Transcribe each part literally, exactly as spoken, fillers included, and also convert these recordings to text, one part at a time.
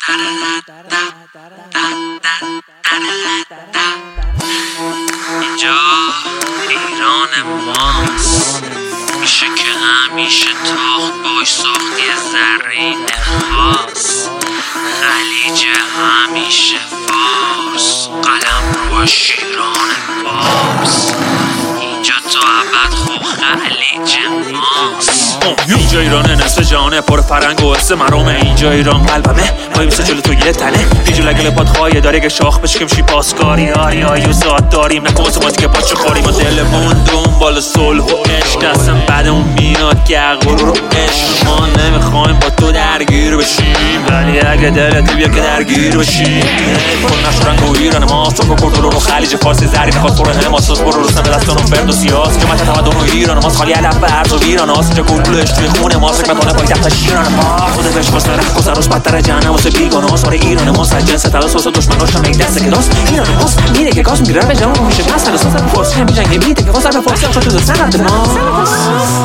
اینجا ایران ماست، میشه که همیشه تاخت باش ساختی زرین خاص، خلیج همیشه فارس، قلم رو شیران فارس، اینجا تا ابد خو خلیج ماست. اینجا ایرانه، نصف جهانه، پر فرنگ و حس مرومه. اینجا ایران قلبمه، پای میسه جلو تو یه تنه. اینجا لگل پاد خواهی داره که شاخ بشکم شی پاسکاری آری آی و زاد داریم نکوز باتی که پاچه خوریم و دلمون دنبال صلح و عشق هستم بعد اون میناد که غرور و عشق ما نمیخوایم با تو درگیر بشیم، ولی اگه دلت بیا که درگیر بشیم. کل نشو رنگ و ایران ما صبح و کردولون و خلیج فارسی زرین خواست برو هماساس برو روسن به دستان و فرد و سیاس که من تمدن و ایران ماست، خالی علف برز و ویران هاست. اینجا گلگلش توی خونه ماست، فکر میکنه پای تحت شیران ما خوده بهش واسه رخ و سروش بدتر جهنم واسه بیگانه هاست. آره ایران ماست، از جنس تلاسوس و دشمناش هم یک دسته که داست. ایران ماست میره که گاز میگیره به جوان میشه پس تلاسوس هم فارسی هم میجنگه میده که واسه به فارسی هم شد تو سرد ماست.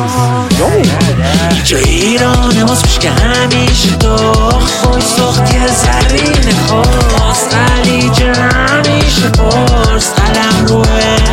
اینجا ایران ماست میشه که همیشه داخت بای ساختی زرین خواست، خلیج همیشه فارس، قلم روه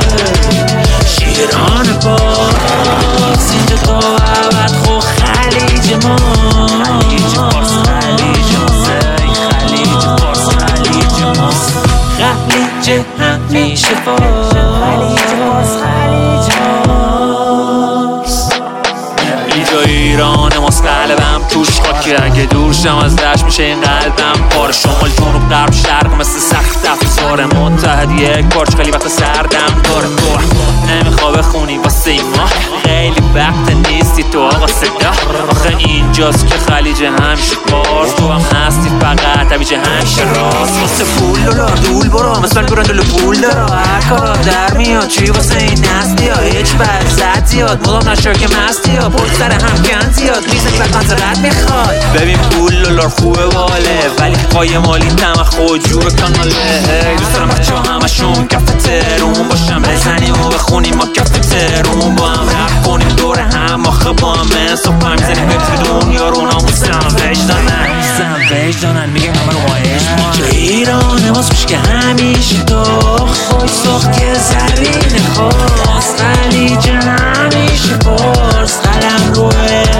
شیران باز. اینجا تا ابد خو خلیج ما، خلیج فارس، خلیج ماست، خلیج فارس، خلیج ماست، خلیج همیشه فارس، خلیج فارس، خلیج ماست. اینجا ایران ماست، قلبم توش خاکی، اگه دور شم از دشت میشه این قلبم پار. شمال جنوب غرب شرق مثل سخت افزار متحد یک پارچ، خیلی وقت سردم داره تو نمیخوا بخونی واسه این ماه، خیلی وقت نیستی تو آقا صدا. آخه اینجاست که خلیج همیشه پارس، تو هم هستی فقط همیشه همیشه راست. واسه پول دلار دول برو مثل برندل پول دارا، هر کارا در میاد چی واسه این هستی ها، هیچ برزد زیاد مدام نشار که مستی ها، پول سر هم کن زیاد میزنی و کنسرت میخواد. ببین پول دلار خوبه واله، ولی پای مالی تم خود جور کاناله. دوست دارم بچه ها همشون کف ترون باشم، بزنیم و بخونیم ما کف ترون با هم رفت کنیم دور هم، آخه با هم صبح هم میزنیم بپری دنیا رو ناموسن و وجدانن سن وجدانن میگه همه رو ما عشق ما. اینجا ایران ماست میشه که همیشه داخت بای ساختی زرین خواست، خلیج همیشه فارس، قلم روه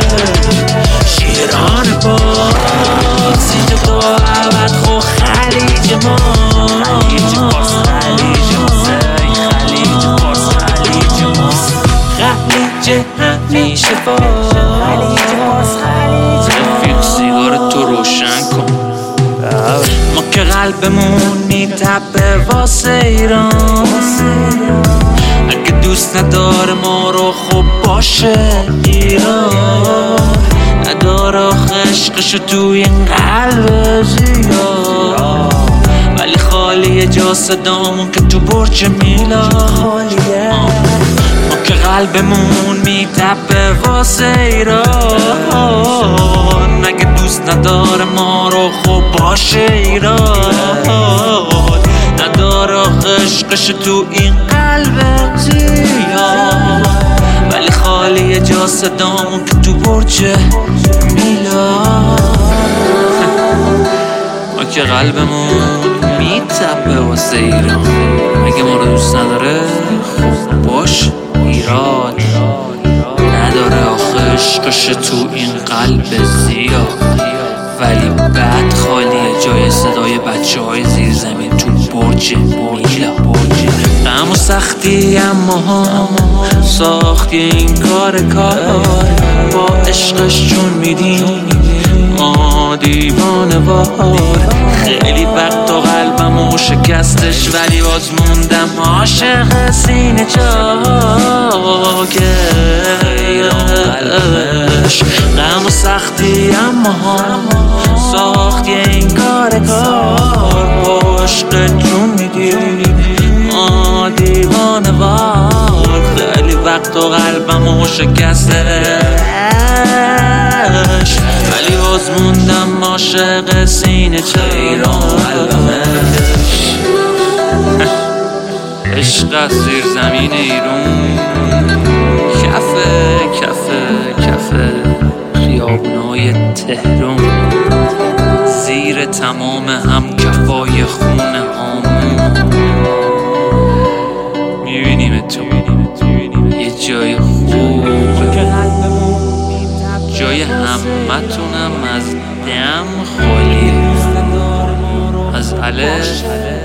شیران باز. اینجا تا ابد خو خلیج ما، خلیج فارس، خلیج ماست، خلیج فارس، خلیج ماست، خلیج همیشه فارس، خلیج فارس، خلیج. رفیق سیگار تو روشن کن، ما که قلبمون میتپه واسه ایران. اگه دوست نداره ما رو خوب باشه ایران، نداره آخه عشقشو توی این قلب زیاد، ولی خالیه جا صدامون که تو برج میلاد. ما که قلبمون میتپه واسه ایران، اگه دوست نداره ما رو خوب باشه ایران، نداره آخه عشقش تو این قلب زیاد، ولی خالیه جا صدامون که تو برج میلاد. ما که قلبمون میتپه واسه ایران، اگه ما رو دوست نداره خوب باش ایران، نداره آخه عشقش تو این قلب زیاد، ولی بعد خالیه جای صدای بچه های زیر زمین تو برج میلا. غم و سختی اما ساختی این کار کار، با عشقش چون میدیم ما دیوانه وار. خیلی وقت و قلبمو شکستش، ولی باز موندم عاشق سینه چاکش. غم و سختی اما ساختی این کار کار، با عشق چون میدیم ما دیوانه وار. خیلی وقت و قلبمو شکستش، ولی باز موندم عاشق سینه چاکش. عشق از زیر زمین ایرون، کفه کفه کفه خیابونای تهران، زیر تمام تمام هم کفای خونه هامون میبینیم تو یه جای خوبه، جای همتونم از دم خالیه، از الف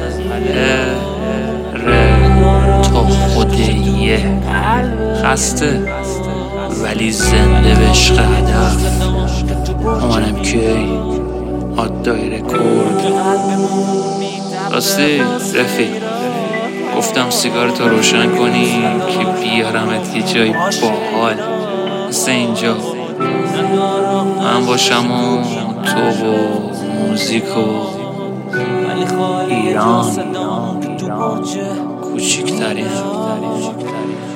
ر تا خود یه خسته ولی زنده به عشق هدف. اومدم کی آدای رکورد راستی رفیق، گفتم سیگارتو روشن کنی که بیارمت یه جای باحال مثل اینجا، من باشم و تو و موزیک و ایران کوچیکترین